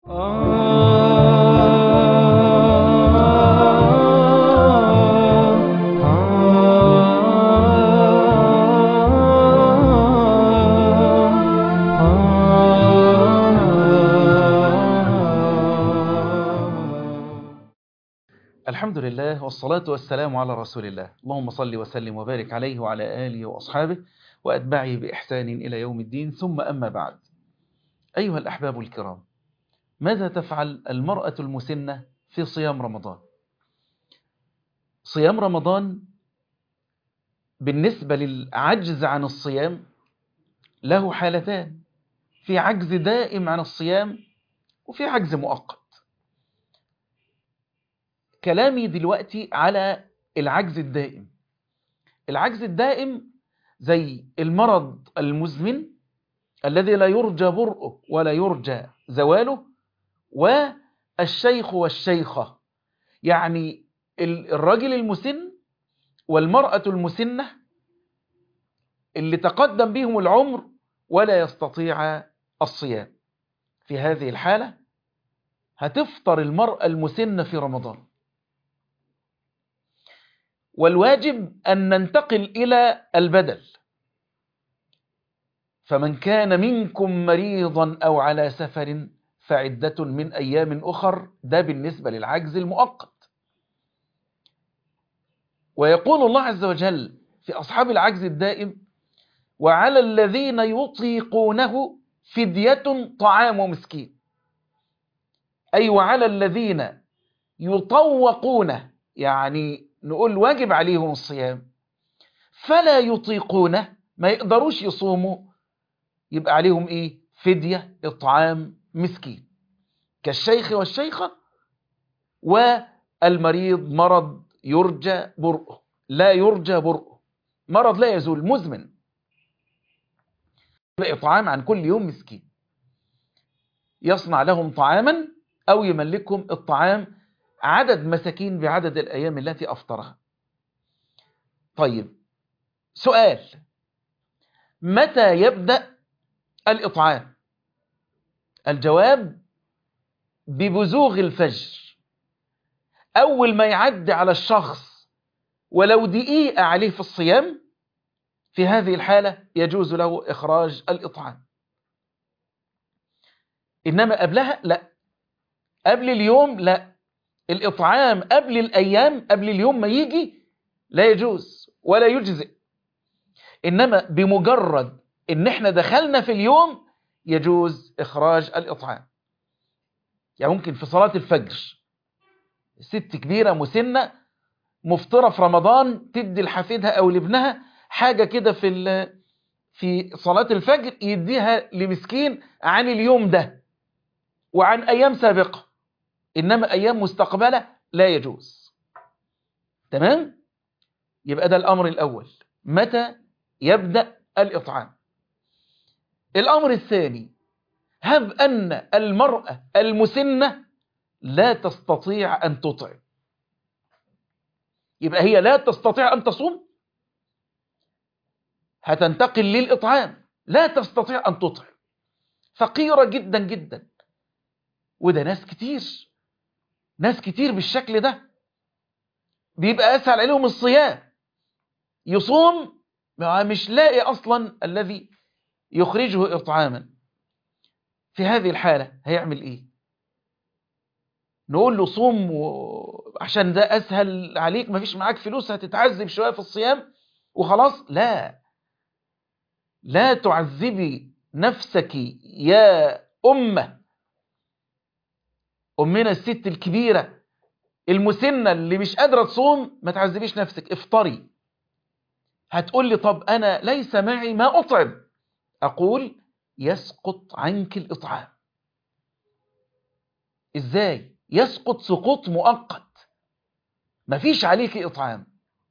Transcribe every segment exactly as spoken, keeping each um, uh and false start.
الحمد لله والصلاة والسلام على رسول الله. اللهم صل وسلم وبارك عليه وعلى آله وأصحابه وأتباعه بإحسان إلى يوم الدين، ثم أما بعد. أيها الأحباب الكرام، ماذا تفعل المرأة المسنة في صيام رمضان؟ صيام رمضان بالنسبة للعجز عن الصيام له حالتان: في عجز دائم عن الصيام وفي عجز مؤقت. كلامي دلوقتي على العجز الدائم. العجز الدائم زي المرض المزمن الذي لا يرجى برؤه ولا يرجى زواله، والشيخ والشيخة، يعني الرجل المسن والمرأة المسنة اللي تقدم بهم العمر ولا يستطيع الصيام. في هذه الحالة هتفطر المرأة المسنة في رمضان، والواجب أن ننتقل إلى البدل. فمن كان منكم مريضا أو على سفر فعدة من أيام أخر، ده بالنسبة للعجز المؤقت. ويقول الله عز وجل في أصحاب العجز الدائم: وعلى الذين يطيقونه فدية طعام مسكين. أي وعلى الذين يطوقونه، يعني نقول واجب عليهم الصيام فلا يطيقونه، ما يقدروش يصوموا، يبقى عليهم إيه؟ فدية إطعام مسكين، كالشيخ والشيخة والمريض. مرض يرجى برؤه، لا يرجى برؤه، مرض لا يزول، مزمن، يبقى إطعام عن كل يوم مسكين، يصنع لهم طعاما أو يملكهم الطعام عدد مساكين بعدد الأيام التي أفطرها. طيب، سؤال: متى يبدأ الإطعام؟ الجواب: ببزوغ الفجر. أول ما يعد على الشخص ولو دقيقة عليه في الصيام، في هذه الحالة يجوز له إخراج الإطعام. إنما قبلها لا، قبل اليوم لا، الإطعام قبل الأيام، قبل اليوم ما يجي لا يجوز ولا يجزئ. إنما بمجرد إن احنا دخلنا في اليوم يجوز إخراج الإطعام. يعني ممكن في صلاة الفجر ست كبيرة مسنة مفطرة في رمضان تدي لحفيدها أو لابنها حاجة كده في في صلاة الفجر، يديها لمسكين عن اليوم ده وعن أيام سابقة، إنما أيام مستقبلة لا يجوز. تمام؟ يبقى ده الأمر الأول، متى يبدأ الإطعام. الأمر الثاني: هب أن المرأة المسنة لا تستطيع أن تطعم، يبقى هي لا تستطيع أن تصوم، هتنتقل للإطعام، لا تستطيع أن تطعم، فقيرة جدا جدا. وده ناس كتير، ناس كتير بالشكل ده، بيبقى أسهل عليهم الصيام، يصوم مش لاقي أصلا الذي يخرجه إطعاما. في هذه الحالة هيعمل إيه؟ نقول له صوم عشان ده أسهل عليك، مفيش معاك فلوس، هتتعذب شوية في الصيام وخلاص؟ لا، لا تعذبي نفسك يا أمة، أمنا الست الكبيرة المسنة اللي مش قادرة تصوم، ما تعذبيش نفسك، افطري. هتقول لي: طب أنا ليس معي ما أطعم. أقول: يسقط عنك الإطعام. إزاي؟ يسقط سقوط مؤقت، مفيش عليك إطعام.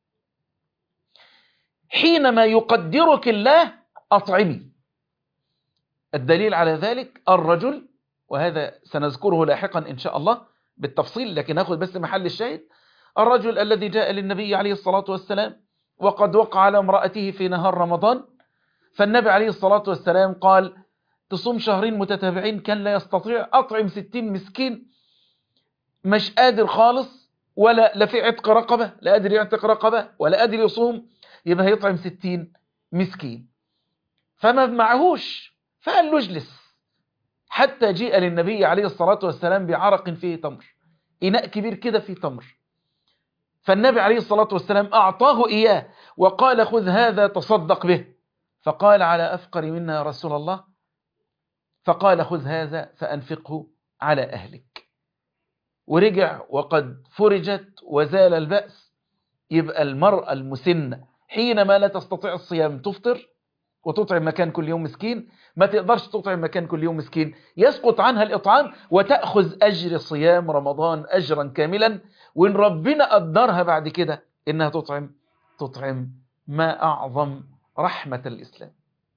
حينما يقدرك الله أطعمي. الدليل على ذلك الرجل، وهذا سنذكره لاحقا إن شاء الله بالتفصيل، لكن نأخذ بس محل الشاهد. الرجل الذي جاء للنبي عليه الصلاة والسلام وقد وقع على امرأته في نهار رمضان، فالنبي عليه الصلاة والسلام قال: تصوم شهرين متتابعين كان لا يستطيع، أطعم ستين مسكين، مش قادر خالص، ولا لا في عتق رقبة، لا قادر يعتق رقبة ولا قادر يصوم، يبقى هيطعم ستين مسكين، فما معهوش، فقال له اجلس، حتى جيء للنبي عليه الصلاة والسلام بعرق فيه تمر، إناء كبير كده فيه تمر، فالنبي عليه الصلاة والسلام أعطاه إياه وقال خذ هذا تصدق به، فقال على أفقر منا يا رسول الله، فقال خذ هذا فأنفقه على أهلك، ورجع وقد فرجت وزال البأس. يبقى المرأة المسنة حينما لا تستطيع الصيام تفطر وتطعم مكان كل يوم مسكين، ما تقدرش تطعم مكان كل يوم مسكين يسقط عنها الإطعام، وتأخذ أجر صيام رمضان أجرا كاملا، وإن ربنا قدرها بعد كده إنها تطعم تطعم. ما أعظم رحمة الإسلام.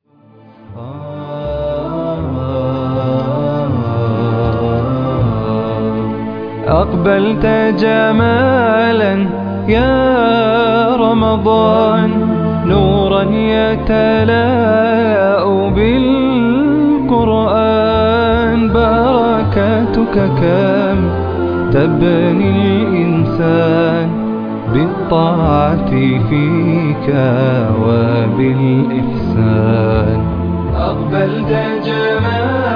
أقبلت جمالا يا رمضان، نورا يتلاء بالقرآن، بركاتك كم تبني الإنسان بالطاعة فيك وبالإحسان. أقبلت جمالا